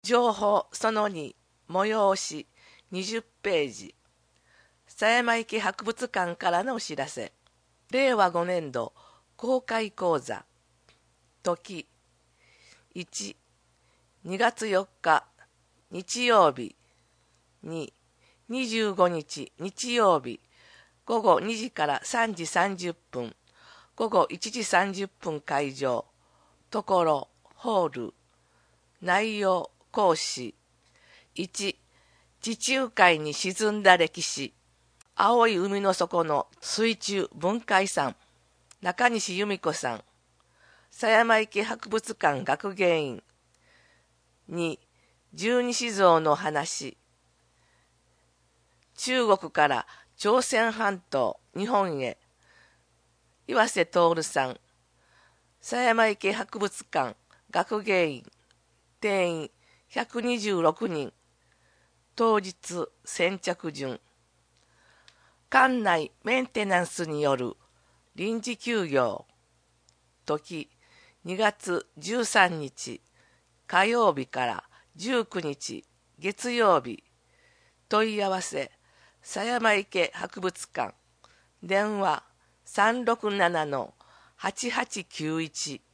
情報その2、催し20ページ。狭山池博物館からのお知らせ。令和5年度公開講座。時1、2月4日日曜日。2、25日日曜日。午後2時から3時30分。午後1時30分会場。ところ、ホール。内容、講師。1、地中海に沈んだ歴史。青い海の底の水中文化遺産。中西由美子さん。狭山池博物館学芸員。2、十二支像の話。中国から朝鮮半島、日本へ。岩瀬徹さん。狭山池博物館学芸員。定員126人。当日先着順。館内メンテナンスによる臨時休業。時2月13日火曜日から19日月曜日。問い合わせ狭山池博物館。電話367-8891